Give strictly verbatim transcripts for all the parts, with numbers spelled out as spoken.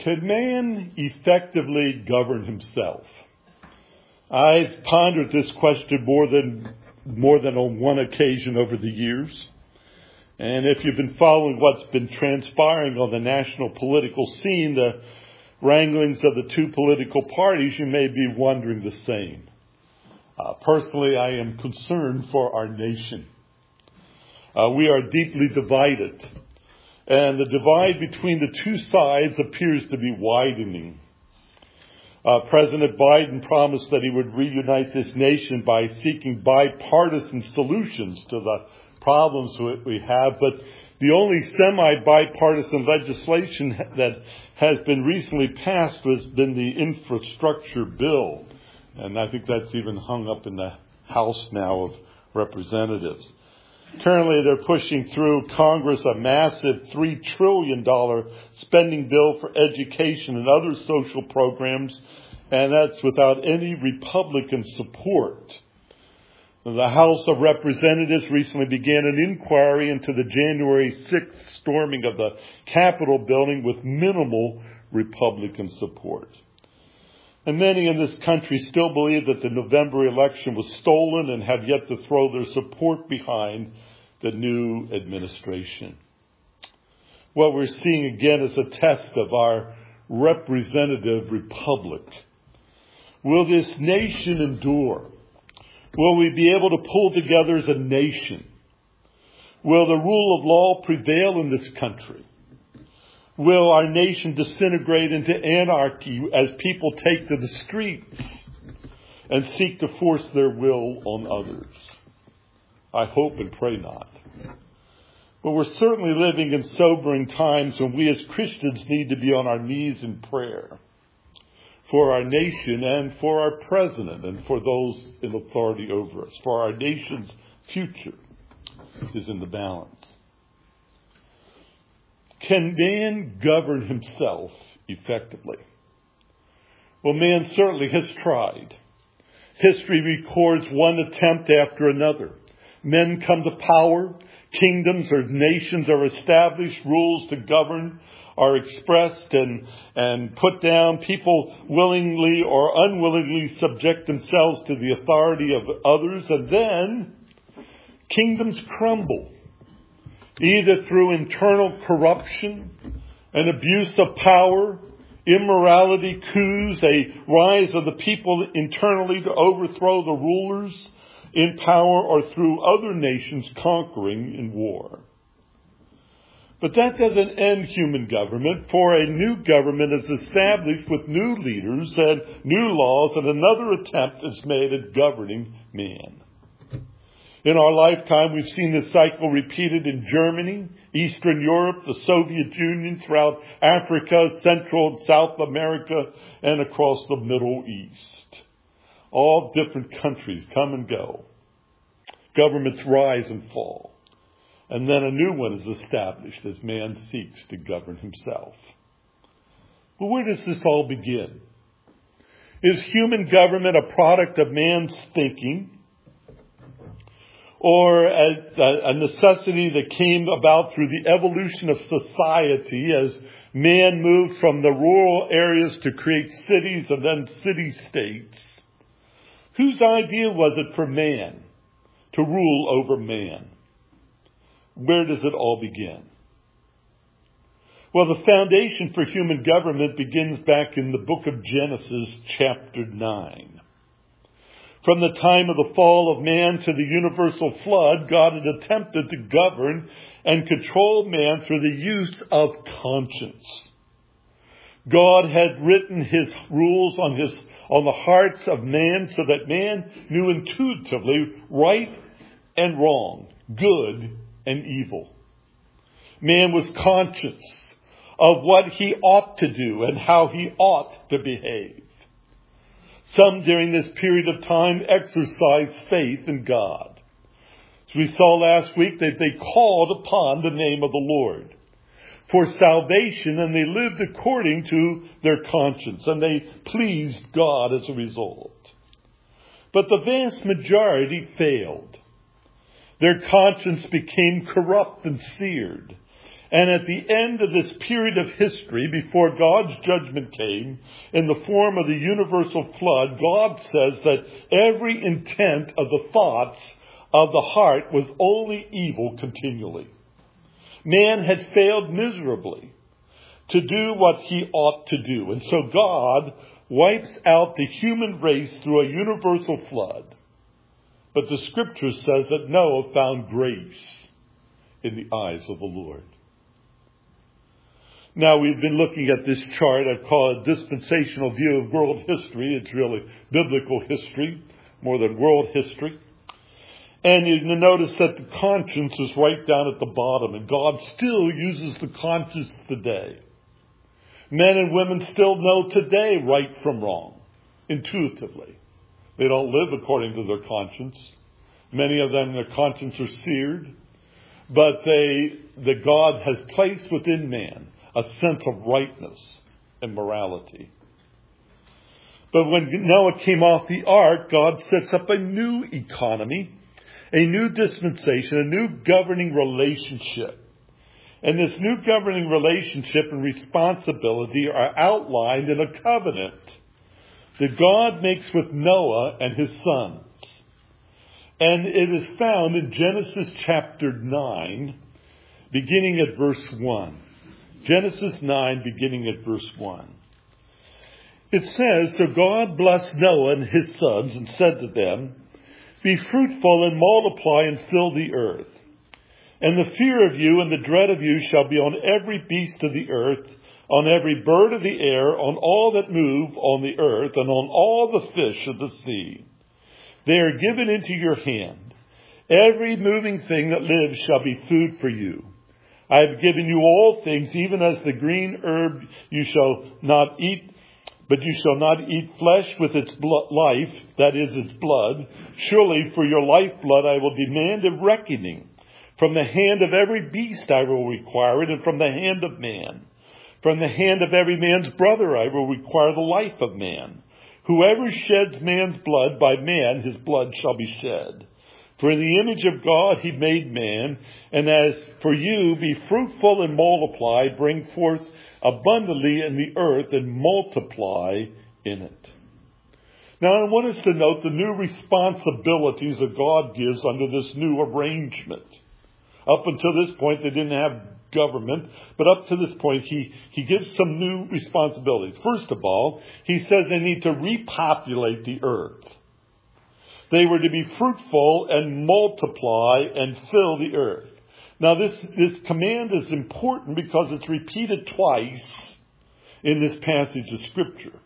Could man effectively govern himself? I've pondered this question more than more than on one occasion over the years. And if you've been following what's been transpiring on the national political scene, the wranglings of the two political parties, you may be wondering the same. Uh, personally, I am concerned for our nation. Uh, we are deeply divided. And the divide between the two sides appears to be widening. Uh, President Biden promised that he would reunite this nation by seeking bipartisan solutions to the problems we have. But the only semi-bipartisan legislation that has been recently passed has been the infrastructure bill. And I think that's even hung up in the House now of Representatives. Currently, they're pushing through Congress a massive three trillion dollars spending bill for education and other social programs, and that's without any Republican support. The House of Representatives recently began an inquiry into the January sixth storming of the Capitol building with minimal Republican support. And many in this country still believe that the November election was stolen and have yet to throw their support behind the new administration. What we're seeing again is a test of our representative republic. Will this nation endure? Will we be able to pull together as a nation? Will the rule of law prevail in this country? Will our nation disintegrate into anarchy as people take to the streets and seek to force their will on others? I hope and pray not. But we're certainly living in sobering times when we as Christians need to be on our knees in prayer for our nation and for our president and for those in authority over us. For our nation's future is in the balance. Can man govern himself effectively? Well, man certainly has tried. History records one attempt after another. Men come to power, kingdoms or nations are established, rules to govern are expressed and, and put down. People willingly or unwillingly subject themselves to the authority of others, and then kingdoms crumble, either through internal corruption, an abuse of power, immorality, coups, a rise of the people internally to overthrow the rulers in power, or through other nations conquering in war. But that doesn't end human government, for a new government is established with new leaders and new laws, and another attempt is made at governing man. In our lifetime, we've seen this cycle repeated in Germany, Eastern Europe, the Soviet Union, throughout Africa, Central and South America, and across the Middle East. All different countries come and go. Governments rise and fall. And then a new one is established as man seeks to govern himself. But where does this all begin? Is human government a product of man's thinking, or a, a necessity that came about through the evolution of society as man moved from the rural areas to create cities and then city-states? Whose idea was it for man to rule over man? Where does it all begin? Well, the foundation for human government begins back in the book of Genesis, chapter nine. From the time of the fall of man to the universal flood, God had attempted to govern and control man through the use of conscience. God had written his rules on his on the hearts of man so that man knew intuitively right and wrong, good and evil. Man was conscious of what he ought to do and how he ought to behave. Some during this period of time exercised faith in God. As we saw last week, that they called upon the name of the Lord for salvation, and they lived according to their conscience, and they pleased God as a result. But the vast majority failed. Their conscience became corrupt and seared, And at the end of this period of history, before God's judgment came in the form of the universal flood, God says that every intent of the thoughts of the heart was only evil continually. Man had failed miserably to do what he ought to do. And so God wipes out the human race through a universal flood. But the scripture says that Noah found grace in the eyes of the Lord. Now, we've been looking at this chart. I call it dispensational view of world history. It's really biblical history more than world history. And you notice that the conscience is right down at the bottom, and God still uses the conscience today. Men and women still know today right from wrong, intuitively. They don't live according to their conscience. Many of them, their conscience are seared. But they, that God has placed within man a sense of rightness and morality. But when Noah came off the ark, God sets up a new economy, a new dispensation, a new governing relationship. And this new governing relationship and responsibility are outlined in a covenant that God makes with Noah and his sons. And it is found in Genesis chapter nine, beginning at verse one. Genesis nine, beginning at verse one. It says, "So God blessed Noah and his sons and said to them, 'Be fruitful and multiply and fill the earth. And the fear of you and the dread of you shall be on every beast of the earth, on every bird of the air, on all that move on the earth, and on all the fish of the sea. They are given into your hand. Every moving thing that lives shall be food for you. I have given you all things, even as the green herb you shall not eat, but you shall not eat flesh with its blood, life, that is its blood. Surely for your lifeblood I will demand a reckoning. From the hand of every beast I will require it, and from the hand of man. From the hand of every man's brother I will require the life of man. Whoever sheds man's blood, by man his blood shall be shed. For in the image of God he made man, and as for you, be fruitful and multiply, bring forth abundantly in the earth, and multiply in it.'" Now I want us to note the new responsibilities that God gives under this new arrangement. Up until this point, they didn't have government, but up to this point, he, he gives some new responsibilities. First of all, he says they need to repopulate the earth. They were to be fruitful and multiply and fill the earth. Now this, this command is important because it's repeated twice in this passage of Scripture.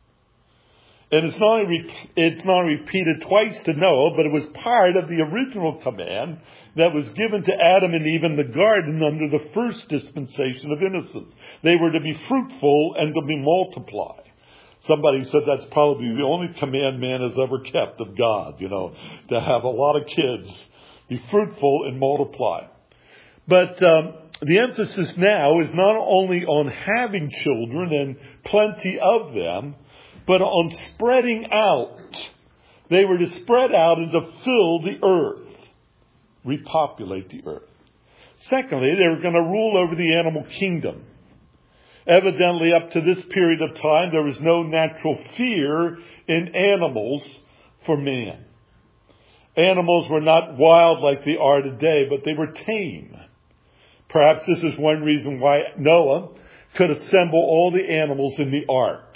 And it's not, it's not repeated twice to Noah, but it was part of the original command that was given to Adam and Eve in the garden under the first dispensation of innocence. They were to be fruitful and to be multiply. Somebody said that's probably the only command man has ever kept of God, you know, to have a lot of kids, be fruitful and multiply. But um, the emphasis now is not only on having children and plenty of them, but on spreading out. They were to spread out and to fill the earth, repopulate the earth. Secondly, they were going to rule over the animal kingdom. Evidently, up to this period of time, there was no natural fear in animals for man. Animals were not wild like they are today, but they were tame. Perhaps this is one reason why Noah could assemble all the animals in the ark.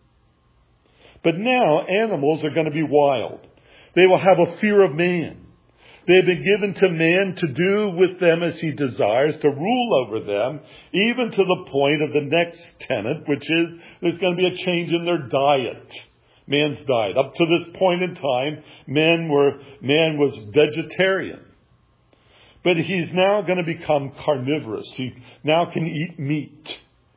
But now animals are going to be wild. They will have a fear of man. They have been given to man to do with them as he desires, to rule over them, even to the point of the next tenet, which is there's going to be a change in their diet. Man's diet. Up to this point in time, men were, man was vegetarian. But he's now going to become carnivorous. He now can eat meat.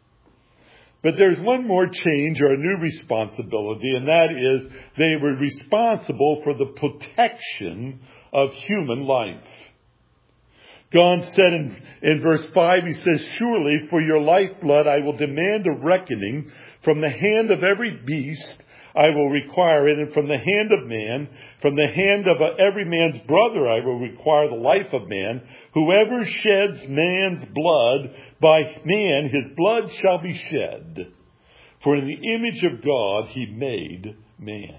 But there's one more change or a new responsibility, and that is they were responsible for the protection of human life. God said in, in verse five, he says, "Surely for your lifeblood I will demand a reckoning. From the hand of every beast I will require it, and from the hand of man, from the hand of every man's brother, I will require the life of man. Whoever sheds man's blood, by man his blood shall be shed. For in the image of God he made man.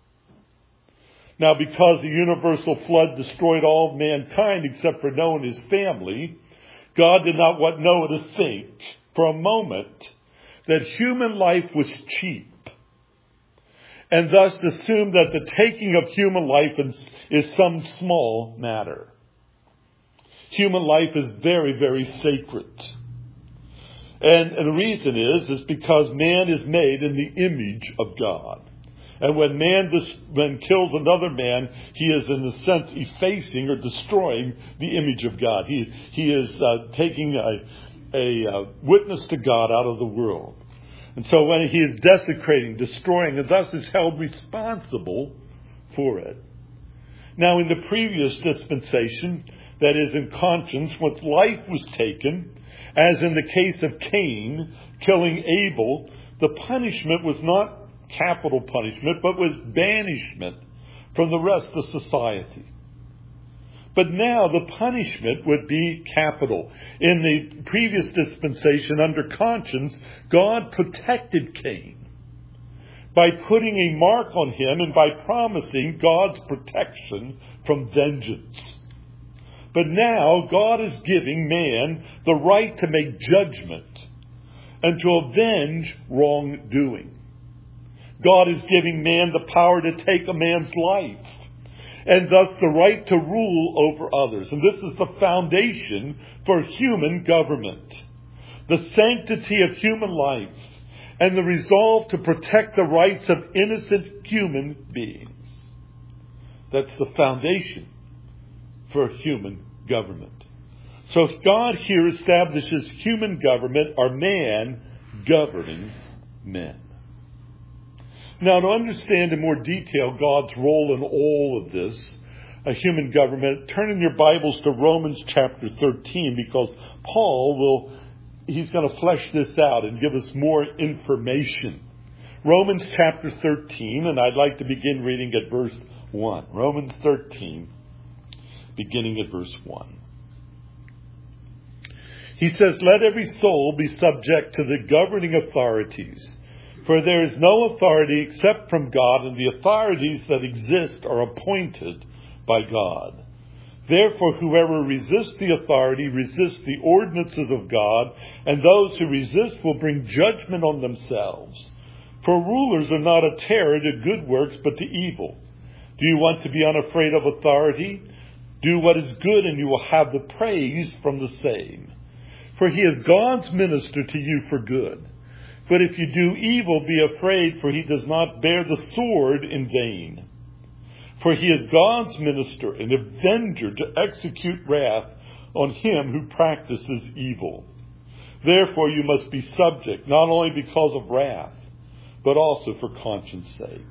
Now, because the universal flood destroyed all of mankind except for Noah and his family, God did not want Noah to think for a moment that human life was cheap, and thus assumed that the taking of human life is some small matter. Human life is very, very sacred. And, and the reason is, is because man is made in the image of God. And when man dis- when kills another man, he is in a sense effacing or destroying the image of God. He, he is uh, taking a, a uh, witness to God out of the world. And so when he is desecrating, destroying, and thus is held responsible for it. Now, in the previous dispensation, that is in conscience, once life was taken, as in the case of Cain killing Abel, the punishment was not capital punishment, but was banishment from the rest of society. But now the punishment would be capital. In the previous dispensation, under conscience, God protected Cain by putting a mark on him and by promising God's protection from vengeance. But now God is giving man the right to make judgment and to avenge wrongdoing. God is giving man the power to take a man's life, and thus the right to rule over others. And this is the foundation for human government. The sanctity of human life and the resolve to protect the rights of innocent human beings. That's the foundation for human government. So God here establishes human government, or man governing men. Now, to understand in more detail God's role in all of this, a human government, turn in your Bibles to Romans chapter thirteen, because Paul will, he's going to flesh this out and give us more information. Romans chapter thirteen, and I'd like to begin reading at verse one. Romans thirteen, beginning at verse one. He says, "Let every soul be subject to the governing authorities. For there is no authority except from God, and the authorities that exist are appointed by God. Therefore, whoever resists the authority resists the ordinances of God, and those who resist will bring judgment on themselves. For rulers are not a terror to good works, but to evil. Do you want to be unafraid of authority? Do what is good, and you will have the praise from the same. For he is God's minister to you for good. But if you do evil, be afraid, for he does not bear the sword in vain. For he is God's minister, an avenger to execute wrath on him who practices evil. Therefore you must be subject, not only because of wrath, but also for conscience sake."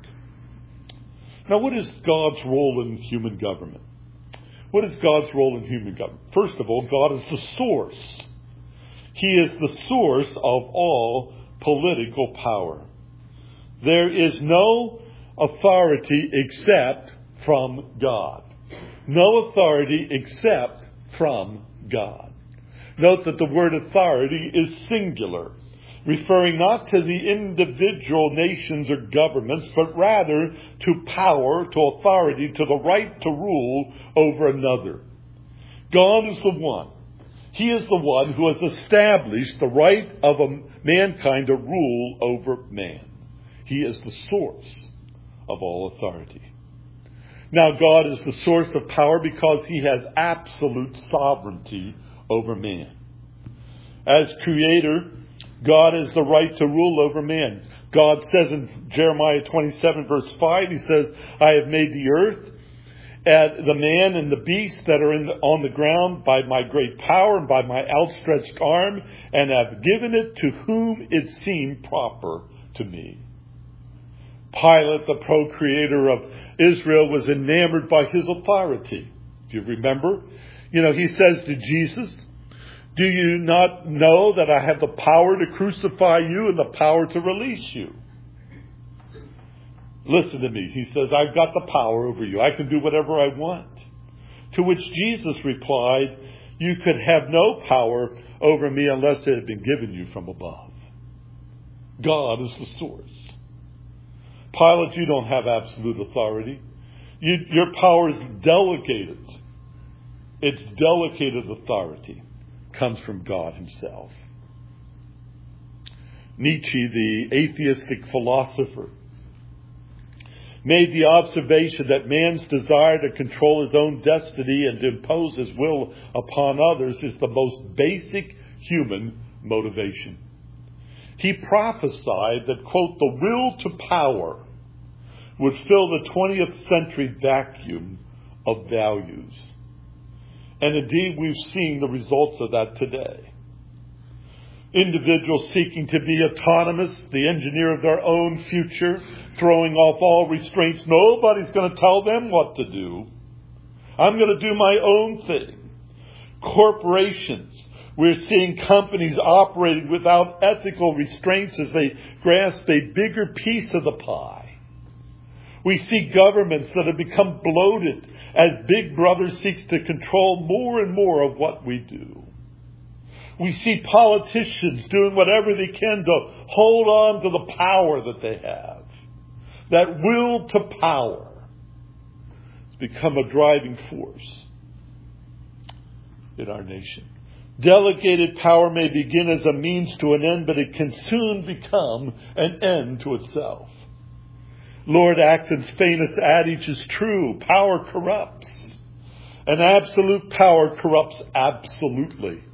Now, what is God's role in human government? What is God's role in human government? First of all, God is the source. He is the source of all political power. There is no authority except from God. No authority except from God. Note that the word authority is singular, referring not to the individual nations or governments, but rather to power, to authority, to the right to rule over another. God is the one. He is the one who has established the right of a mankind to rule over man. He is the source of all authority. Now, God is the source of power because he has absolute sovereignty over man. As creator, God has the right to rule over man. God says in Jeremiah twenty-seven verse five, he says, "I have made the earth, and the man and the beast that are in the, on the ground by my great power and by my outstretched arm, and have given it to whom it seemed proper to me." Pilate, the procreator of Israel, was enamored by his authority. If you remember, you know, he says to Jesus, "Do you not know that I have the power to crucify you and the power to release you?" Listen to me. He says, I've got the power over you. I can do whatever I want. To which Jesus replied, you could have no power over me unless it had been given you from above. God is the source. Pilate, you don't have absolute authority. You, your power is delegated. Its delegated authority comes from God himself. Nietzsche, the atheistic philosopher, made the observation that man's desire to control his own destiny and to impose his will upon others is the most basic human motivation. He prophesied that, quote, the will to power would fill the twentieth century vacuum of values. And indeed, we've seen the results of that today. Individuals seeking to be autonomous, the engineer of their own future, throwing off all restraints. Nobody's going to tell them what to do. I'm going to do my own thing. Corporations. We're seeing companies operating without ethical restraints as they grasp a bigger piece of the pie. We see governments that have become bloated as Big Brother seeks to control more and more of what we do. We see politicians doing whatever they can to hold on to the power that they have. That will to power has become a driving force in our nation. Delegated power may begin as a means to an end, but it can soon become an end to itself. Lord Acton's famous adage is true. Power corrupts. And absolute power corrupts absolutely.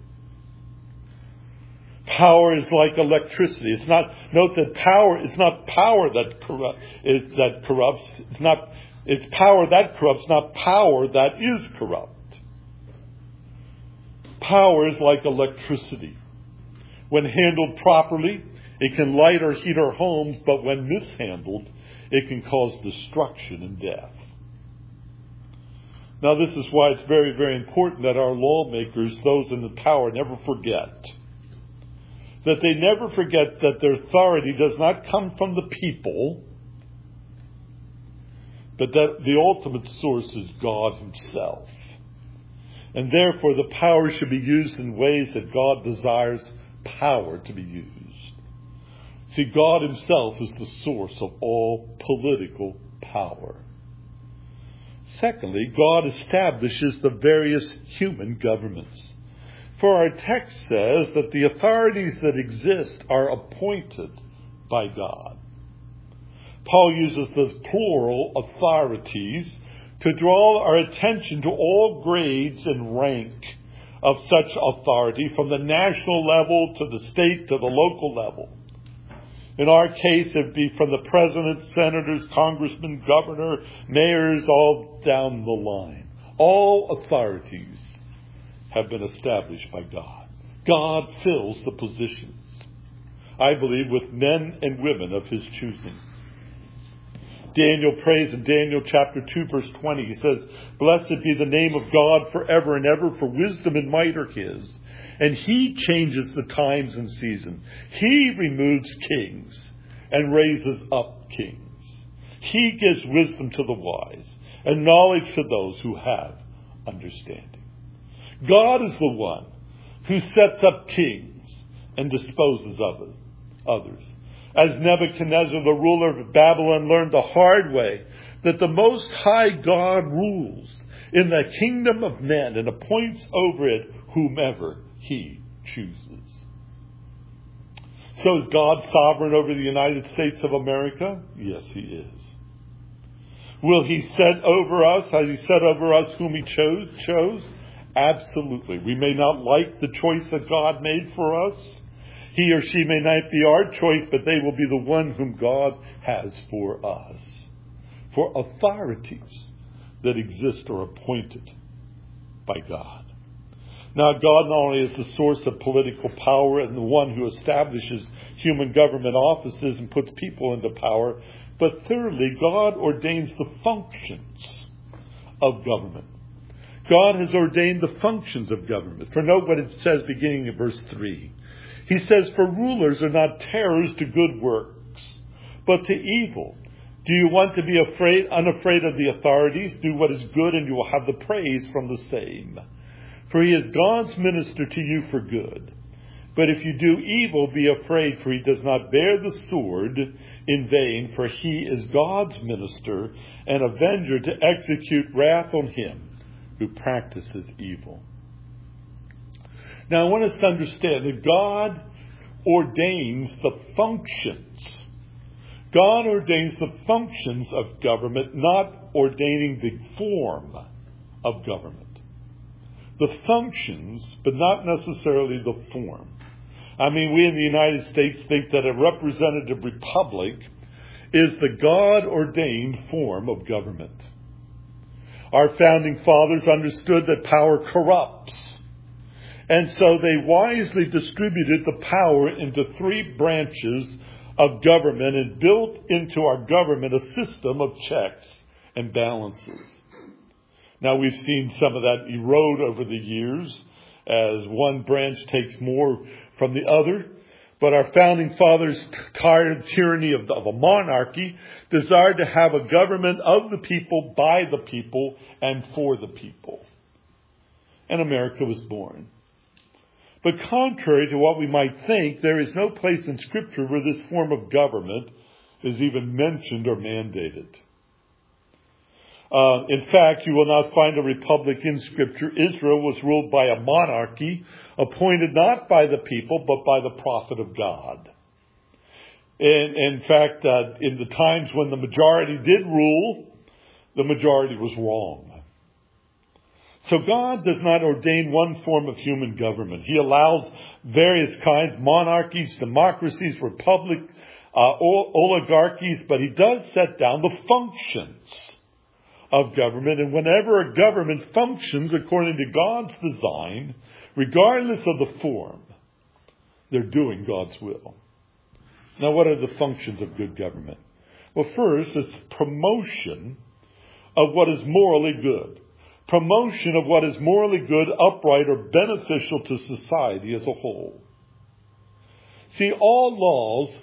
Power is like electricity. It's not, note that power is not power that, corrupt, is, that corrupts. It's not, it's power that corrupts, not power that is corrupt. Power is like electricity. When handled properly, it can light or heat our homes, but when mishandled, it can cause destruction and death. Now, this is why it's very, very important that our lawmakers, those in the power, never forget. That they never forget that their authority does not come from the people, but that the ultimate source is God himself. And therefore, the power should be used in ways that God desires power to be used. See, God himself is the source of all political power. Secondly, God establishes the various human governments. For our text says that the authorities that exist are appointed by God. Paul uses the plural authorities to draw our attention to all grades and rank of such authority, from the national level to the state to the local level. In our case, it would be from the president, senators, congressmen, governor, mayors, all down the line. All authorities have been established by God. God fills the positions, I believe, with men and women of his choosing. Daniel prays in Daniel chapter two, verse twenty. He says, blessed be the name of God forever and ever, for wisdom and might are his. And he changes the times and seasons. He removes kings and raises up kings. He gives wisdom to the wise and knowledge to those who have understanding. God is the one who sets up kings and disposes of others. As Nebuchadnezzar, the ruler of Babylon, learned the hard way that the Most High God rules in the kingdom of men and appoints over it whomever he chooses. So is God sovereign over the United States of America? Yes, he is. Will he set over us, as he set over us whom he chose? chose? Absolutely. We may not like the choice that God made for us. He or she may not be our choice, but they will be the one whom God has for us. For authorities that exist are appointed by God. Now, God not only is the source of political power and the one who establishes human government offices and puts people into power, but thirdly, God ordains the functions of government. God has ordained the functions of government. For note what it says beginning in verse three. He says, for rulers are not terrors to good works, but to evil. Do you want to be afraid, unafraid of the authorities? Do what is good and you will have the praise from the same. For he is God's minister to you for good. But if you do evil, be afraid, for he does not bear the sword in vain, for he is God's minister, an avenger to execute wrath on him who practices evil. Now I want us to understand that God ordains the functions. God ordains the functions of government, not ordaining the form of government. The functions, but not necessarily the form. I mean, we in the United States think that a representative republic is the God-ordained form of government. Our founding fathers understood that power corrupts. And so they wisely distributed the power into three branches of government and built into our government a system of checks and balances. Now we've seen some of that erode over the years as one branch takes more from the other. But our founding fathers, tired of tyranny of, the, of a monarchy, desired to have a government of the people, by the people, and for the people. And America was born. But contrary to what we might think, there is no place in Scripture where this form of government is even mentioned or mandated. Uh, in fact, you will not find a republic in Scripture. Israel was ruled by a monarchy appointed not by the people, but by the prophet of God. And in fact, uh, in the times when the majority did rule, the majority was wrong. So God does not ordain one form of human government. He allows various kinds, monarchies, democracies, republic, uh, oligarchies, but he does set down the functions of government. And whenever a government functions according to God's design, regardless of the form, they're doing God's will. Now, what are the functions of good government? Well, first, it's promotion of what is morally good. Promotion of what is morally good, upright, or beneficial to society as a whole. See, all laws,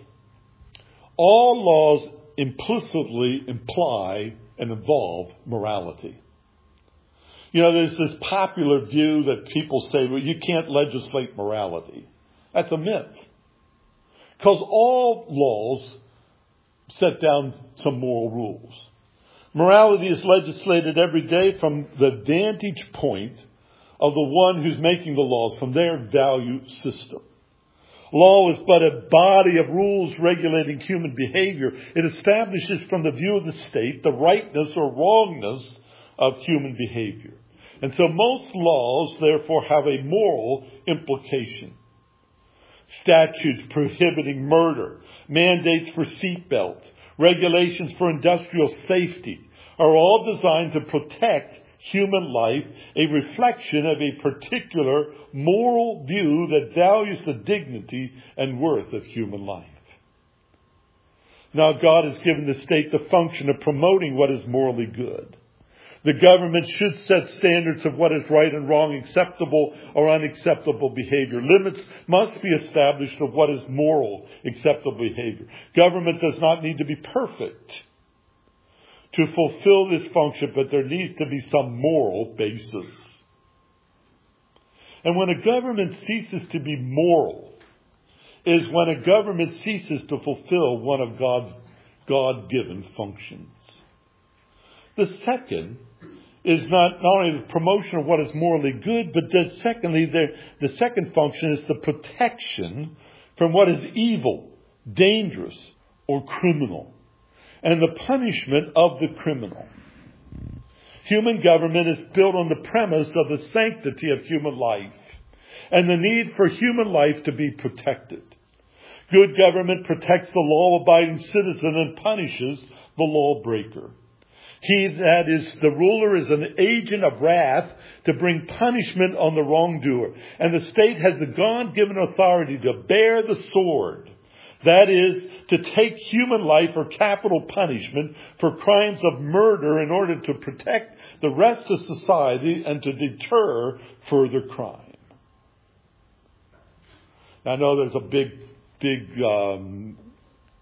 all laws implicitly imply and involve morality. You know, there's this popular view that people say, well, you can't legislate morality. That's a myth. Because all laws set down some moral rules. Morality is legislated every day from the vantage point of the one who's making the laws, from their value system. Law is but a body of rules regulating human behavior. It establishes from the view of the state the rightness or wrongness of human behavior. And so most laws, therefore, have a moral implication. Statutes prohibiting murder, mandates for seatbelts, regulations for industrial safety are all designed to protect human life, a reflection of a particular moral view that values the dignity and worth of human life. Now, God has given the state the function of promoting what is morally good. The government should set standards of what is right and wrong, acceptable or unacceptable behavior. Limits must be established of what is moral, acceptable behavior. Government does not need to be perfect to fulfill this function, but there needs to be some moral basis. And when a government ceases to be moral, is when a government ceases to fulfill one of God's God-given functions. The second is not, not only the promotion of what is morally good, but then secondly, the, the second function is the protection from what is evil, dangerous, or criminal, and the punishment of the criminal. Human government is built on the premise of the sanctity of human life and the need for human life to be protected. Good government protects the law-abiding citizen and punishes the lawbreaker. He that is the ruler is an agent of wrath to bring punishment on the wrongdoer. And the state has the God-given authority to bear the sword. That is, to take human life or capital punishment for crimes of murder in order to protect the rest of society and to deter further crime. I know there's a big, big um,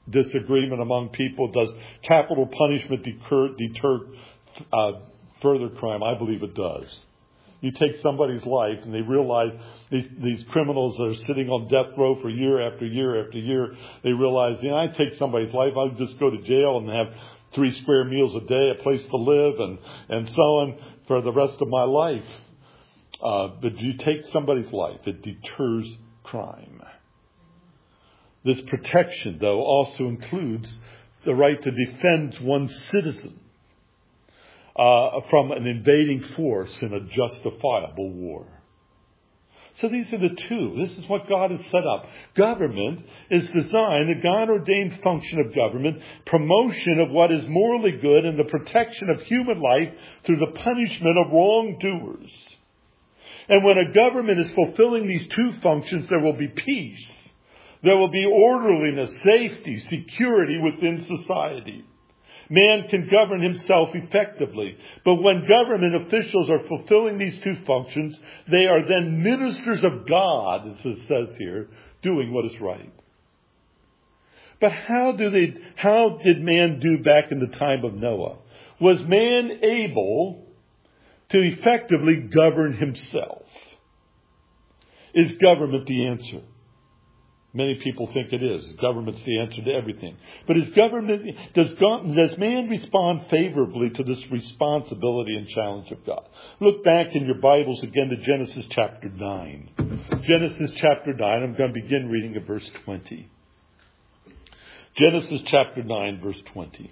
disagreement among people? Does capital punishment deter, deter uh, further crime? I believe it does. You take somebody's life and they realize these, these criminals that are sitting on death row for year after year after year, they realize, you know, I take somebody's life, I'll just go to jail and have three square meals a day, a place to live, and, and so on for the rest of my life. Uh, but you take somebody's life, it deters crime. This protection, though, also includes the right to defend one's citizen uh, from an invading force in a justifiable war. So these are the two. This is what God has set up. Government is designed, the God-ordained function of government, promotion of what is morally good and the protection of human life through the punishment of wrongdoers. And when a government is fulfilling these two functions, there will be peace. There will be orderliness, safety, security within society. Man can govern himself effectively. But when government officials are fulfilling these two functions, they are then ministers of God, as it says here, doing what is right. But how do they, how did man do back in the time of Noah? Was man able to effectively govern himself? Is government the answer? Many people think it is. Government's the answer to everything. But is government, does, God, does man respond favorably to this responsibility and challenge of God? Look back in your Bibles again to Genesis chapter nine. Genesis chapter nine, I'm going to begin reading at verse twenty. Genesis chapter nine, verse twenty.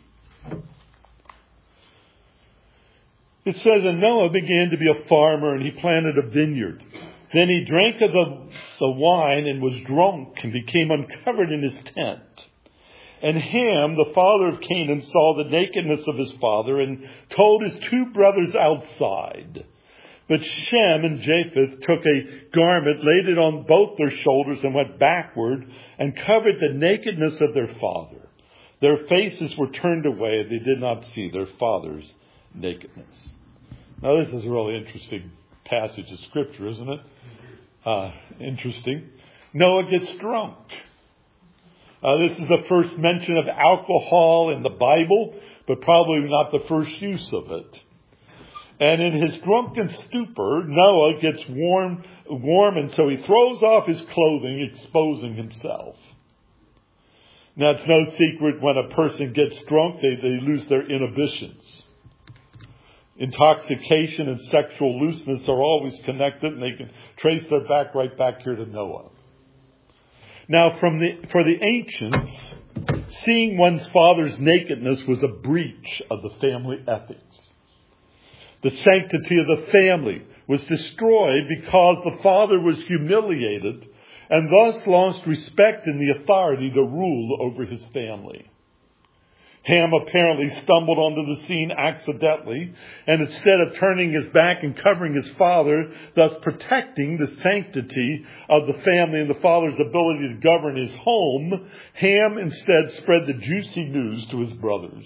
It says, and Noah began to be a farmer, and he planted a vineyard. Then he drank of the, the wine and was drunk and became uncovered in his tent. And Ham, the father of Canaan, saw the nakedness of his father and told his two brothers outside. But Shem and Japheth took a garment, laid it on both their shoulders and went backward and covered the nakedness of their father. Their faces were turned away. They did not see their father's nakedness. Now this is a really interesting passage of Scripture, isn't it? Uh, interesting. Noah gets drunk. Uh, this is the first mention of alcohol in the Bible, but probably not the first use of it. And in his drunken stupor, Noah gets warm, warm, and so he throws off his clothing, exposing himself. Now, it's no secret when a person gets drunk, they, they lose their inhibitions. Intoxication and sexual looseness are always connected, and they can trace their back right back here to Noah. Now, from the, for the ancients, seeing one's father's nakedness was a breach of the family ethics. The sanctity of the family was destroyed because the father was humiliated and thus lost respect and the authority to rule over his family. Ham apparently stumbled onto the scene accidentally, and instead of turning his back and covering his father, thus protecting the sanctity of the family and the father's ability to govern his home, Ham instead spread the juicy news to his brothers.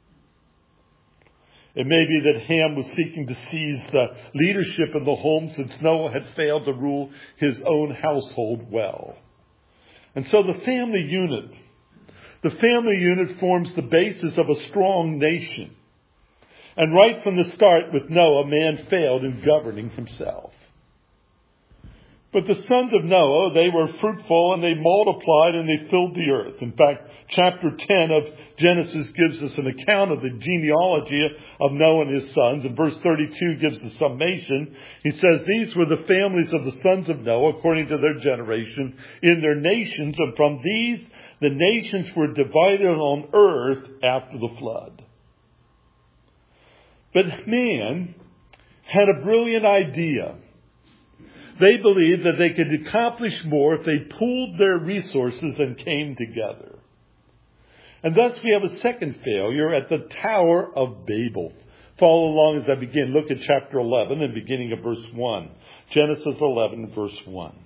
It may be that Ham was seeking to seize the leadership in the home since Noah had failed to rule his own household well. And so the family unit The family unit forms the basis of a strong nation. And right from the start with Noah, man failed in governing himself. But the sons of Noah, they were fruitful and they multiplied and they filled the earth. In fact, chapter ten of Genesis gives us an account of the genealogy of Noah and his sons. And verse thirty-two gives the summation. He says, these were the families of the sons of Noah according to their generation in their nations. And from these, the nations were divided on earth after the flood. But man had a brilliant idea. They believed that they could accomplish more if they pooled their resources and came together. And thus we have a second failure at the Tower of Babel. Follow along as I begin. Look at chapter eleven and beginning of verse one. Genesis eleven, verse one.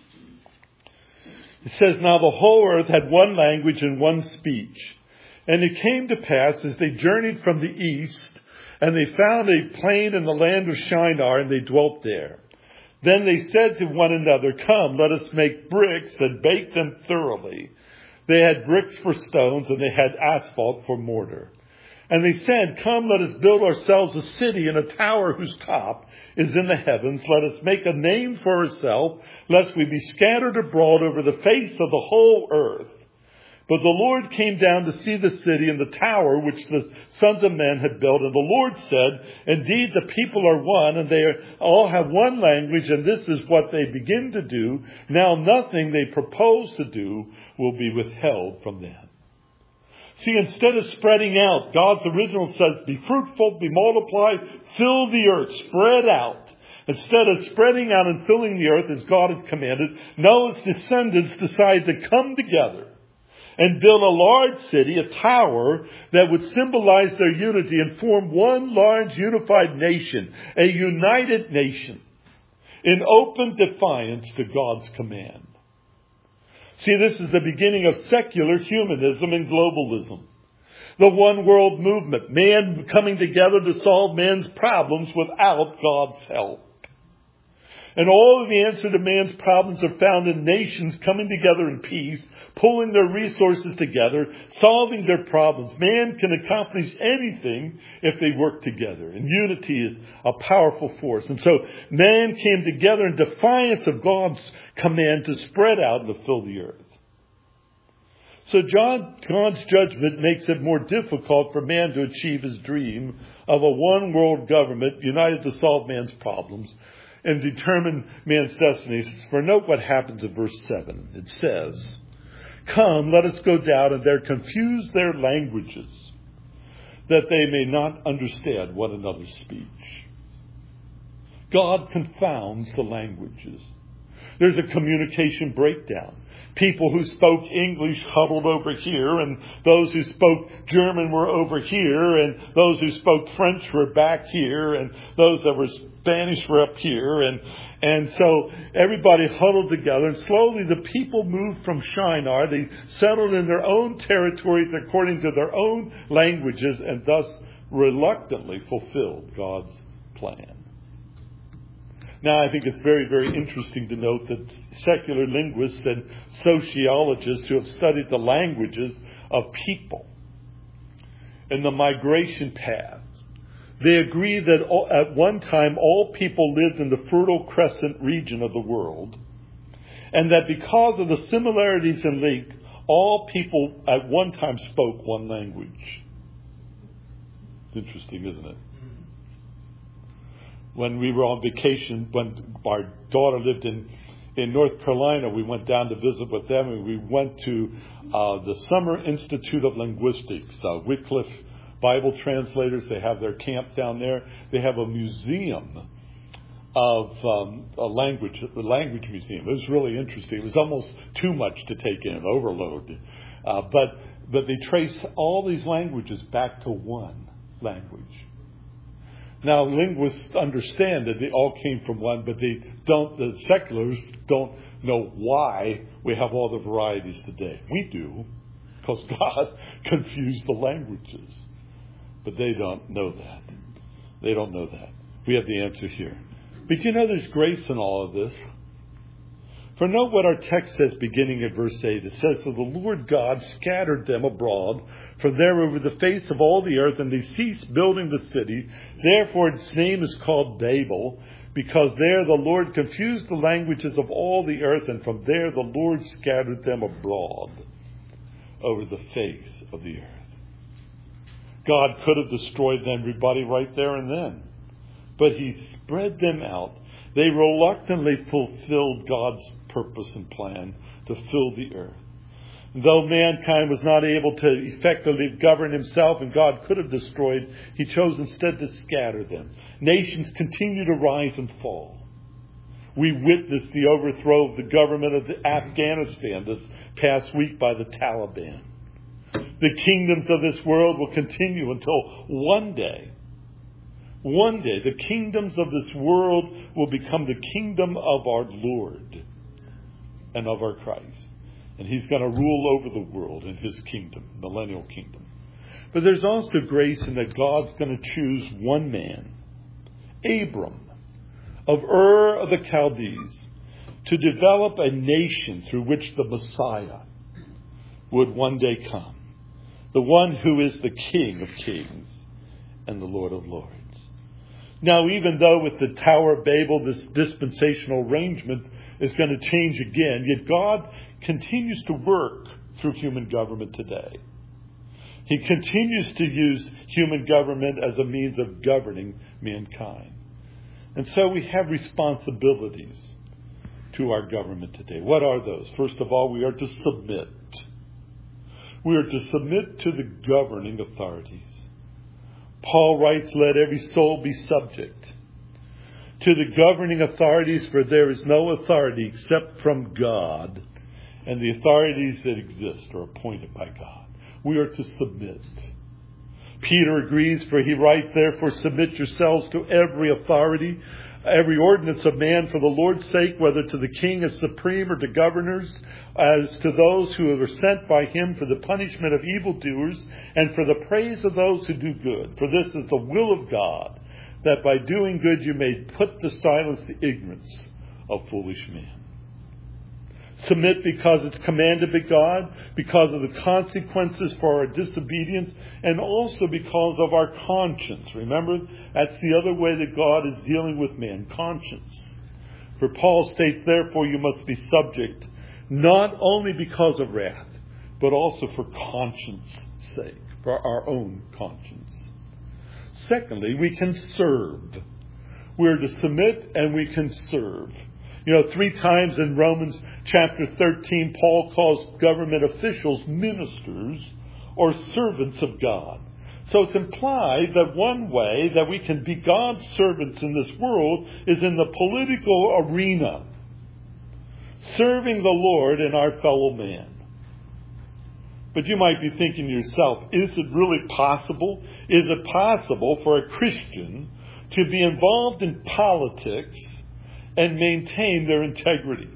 It says, now the whole earth had one language and one speech. And it came to pass as they journeyed from the east, and they found a plain in the land of Shinar, and they dwelt there. Then they said to one another, come, let us make bricks and bake them thoroughly. They had bricks for stones, and they had asphalt for mortar. And they said, come, let us build ourselves a city and a tower whose top is in the heavens. Let us make a name for ourselves, lest we be scattered abroad over the face of the whole earth. But the Lord came down to see the city and the tower which the sons of men had built. And the Lord said, indeed, the people are one, and they are, all have one language, and this is what they begin to do. Now nothing they propose to do will be withheld from them. See, instead of spreading out, God's original says, be fruitful, be multiplied, fill the earth, spread out. Instead of spreading out and filling the earth as God had commanded, Noah's descendants decided to come together and build a large city, a tower that would symbolize their unity and form one large unified nation, a united nation, in open defiance to God's command. See, this is the beginning of secular humanism and globalism. The one world movement, man coming together to solve man's problems without God's help. And all of the answer to man's problems are found in nations coming together in peace, pulling their resources together, solving their problems. Man can accomplish anything if they work together. And unity is a powerful force. And so man came together in defiance of God's command to spread out and to fill the earth. So John, God's judgment makes it more difficult for man to achieve his dream of a one world government united to solve man's problems and determine man's destinies. For note what happens in verse seven. It says, come, let us go down and there confuse their languages, that they may not understand one another's speech. God confounds the languages. There's a communication breakdown. People who spoke English huddled over here, and those who spoke German were over here, and those who spoke French were back here, and those that were Spanish were up here, and and so everybody huddled together, and slowly the people moved from Shinar. They settled in their own territories according to their own languages, and thus reluctantly fulfilled God's plan. Now, I think it's very, very interesting to note that secular linguists and sociologists who have studied the languages of people and the migration paths, they agree that at one time all people lived in the Fertile Crescent region of the world, and that because of the similarities in link, all people at one time spoke one language. Interesting, isn't it? When we were on vacation, when our daughter lived in, in North Carolina, we went down to visit with them, and we went to uh, the Summer Institute of Linguistics, uh, Wycliffe Bible translators. They have their camp down there. They have a museum of um, a language, a language museum. It was really interesting. It was almost too much to take in, overload. Uh, but but they trace all these languages back to one language. Now, linguists understand that they all came from one, but they don't, the seculars don't know why we have all the varieties today. We do, because God confused the languages. But they don't know that. They don't know that. We have the answer here. But you know there's grace in all of this. For note what our text says beginning at verse eight. It says, so the Lord God scattered them abroad from there over the face of all the earth, and they ceased building the city. Therefore its name is called Babel, because there the Lord confused the languages of all the earth, and from there the Lord scattered them abroad over the face of the earth. God could have destroyed everybody right there and then, but he spread them out. They reluctantly fulfilled God's purpose and plan to fill the earth. Though mankind was not able to effectively govern himself and God could have destroyed, he chose instead to scatter them. Nations continue to rise and fall. We witnessed the overthrow of the government of Afghanistan this past week by the Taliban. The kingdoms of this world will continue until one day, one day, the kingdoms of this world will become the kingdom of our Lord and of our Christ. And he's going to rule over the world in his kingdom, millennial kingdom. But there's also grace in that God's going to choose one man, Abram, of Ur of the Chaldees, to develop a nation through which the Messiah would one day come. The one who is the King of kings and the Lord of lords. Now, even though with the Tower of Babel, this dispensational arrangement is going to change again, yet God continues to work through human government today. He continues to use human government as a means of governing mankind. And so we have responsibilities to our government today. What are those? First of all, we are to submit. We are to submit to the governing authorities. Paul writes, let every soul be subject to the governing authorities, for there is no authority except from God, and the authorities that exist are appointed by God. We are to submit. Peter agrees, for he writes, therefore submit yourselves to every authority, every ordinance of man for the Lord's sake, whether to the king as supreme or to governors, as to those who are sent by him for the punishment of evildoers and for the praise of those who do good. For this is the will of God, that by doing good you may put to silence the ignorance of foolish men. Submit because it's commanded by God, because of the consequences for our disobedience, and also because of our conscience. Remember, that's the other way that God is dealing with man, conscience. For Paul states, therefore you must be subject, not only because of wrath, but also for conscience sake, for our own conscience. Secondly, we can serve. We're to submit and we can serve. You know, three times in Romans chapter thirteen, Paul calls government officials ministers or servants of God. So it's implied that one way that we can be God's servants in this world is in the political arena, serving the Lord and our fellow man. But you might be thinking to yourself, is it really possible? Is it possible for a Christian to be involved in politics and maintain their integrity?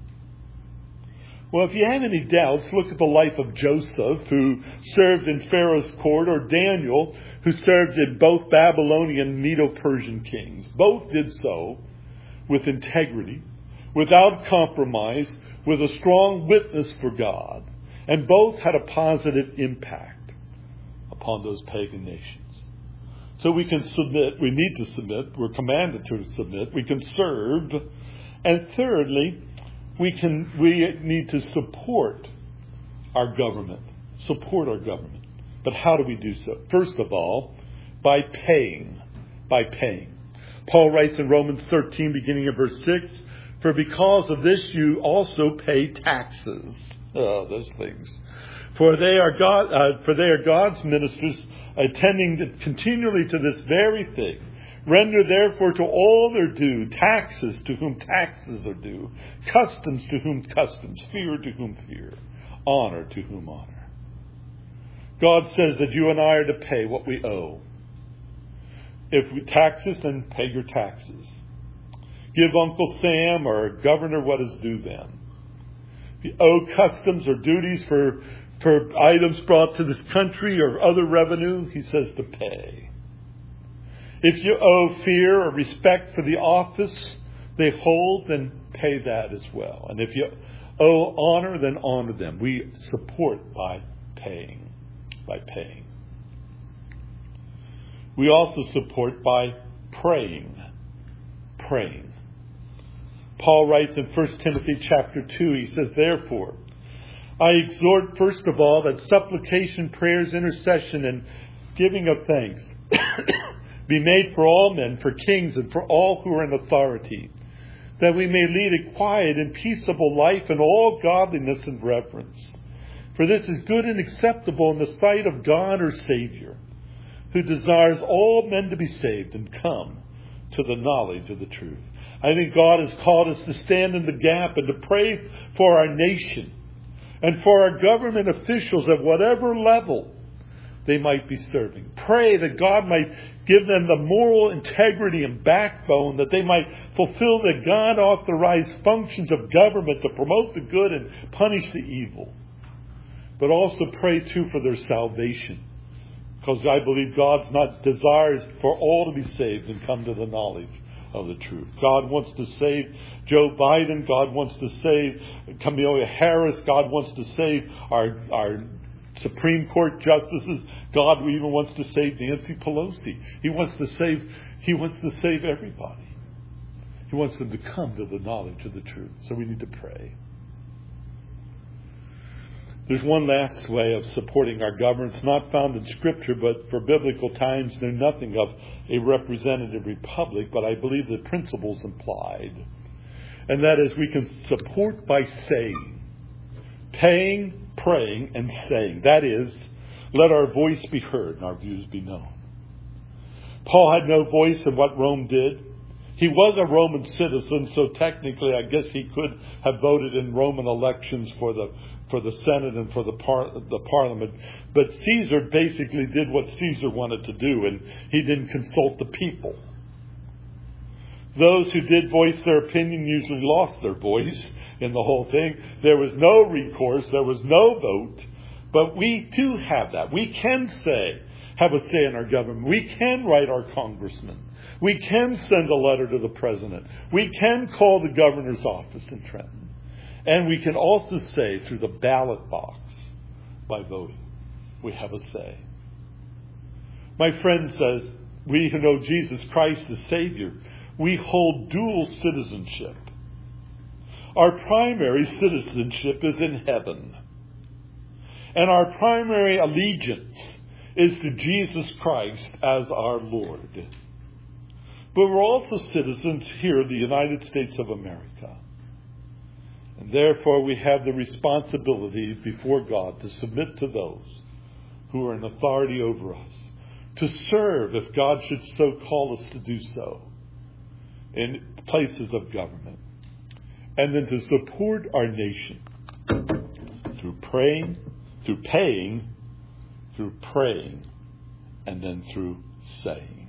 Well, if you have any doubts, look at the life of Joseph, who served in Pharaoh's court, or Daniel, who served in both Babylonian and Medo-Persian kings. Both did so with integrity, without compromise, with a strong witness for God. And both had a positive impact upon those pagan nations. So we can submit, we need to submit, we're commanded to submit, we can serve. And thirdly, we can we need to support our government. Support our government. But how do we do so? First of all, by paying. By paying. Paul writes in Romans thirteen, beginning of verse six, for because of this you also pay taxes. Oh, those things. For they are God. Uh, for they are God's ministers, attending to, continually to this very thing. Render therefore to all their due, taxes to whom taxes are due, customs to whom customs, fear to whom fear, honor to whom honor. God says that you and I are to pay what we owe. If we taxes, then pay your taxes. Give Uncle Sam or governor what is due them. If you owe customs or duties for, for items brought to this country or other revenue, he says to pay. If you owe fear or respect for the office they hold, then pay that as well. And if you owe honor, then honor them. We support by paying. By paying. We also support by praying. Praying. Paul writes in First Timothy chapter two, he says, therefore, I exhort first of all that supplication, prayers, intercession, and giving of thanks be made for all men, for kings, and for all who are in authority, that we may lead a quiet and peaceable life in all godliness and reverence. For this is good and acceptable in the sight of God our Savior, who desires all men to be saved and come to the knowledge of the truth. I think God has called us to stand in the gap and to pray for our nation and for our government officials at whatever level they might be serving. Pray that God might give them the moral integrity and backbone, that they might fulfill the God-authorized functions of government to promote the good and punish the evil. But also pray too for their salvation, because I believe God's not desires for all to be saved and come to the knowledge of the truth. God wants to save Joe Biden. God wants to save Kamala Harris. God wants to save our, our Supreme Court justices. God even wants to save Nancy Pelosi. He wants to save, he wants to save everybody. He wants them to come to the knowledge of the truth. So we need to pray. There's one last way of supporting our government. It's not found in Scripture, but for biblical times knew nothing of a representative republic, but I believe the principles implied. And that is, we can support by saying, paying, praying, and saying. That is, let our voice be heard and our views be known. Paul had no voice in what Rome did. He was a Roman citizen, so technically I guess he could have voted in Roman elections for the for the Senate and for the par- the Parliament. But Caesar basically did what Caesar wanted to do, and he didn't consult the people. Those who did voice their opinion usually lost their voice in the whole thing. There was no recourse. There was no vote. But we too have that. We can say, have a say in our government. We can write our congressman. We can send a letter to the president. We can call the governor's office in Trenton. And we can also say through the ballot box by voting. We have a say. My friend says, we who know Jesus Christ as Savior, we hold dual citizenship. Our primary citizenship is in heaven. And our primary allegiance is to Jesus Christ as our Lord. But we're also citizens here in the United States of America. And therefore we have the responsibility before God to submit to those who are in authority over us, to serve, if God should so call us to do so, in places of government, and then to support our nation through praying, through paying, through praying, and then through saying.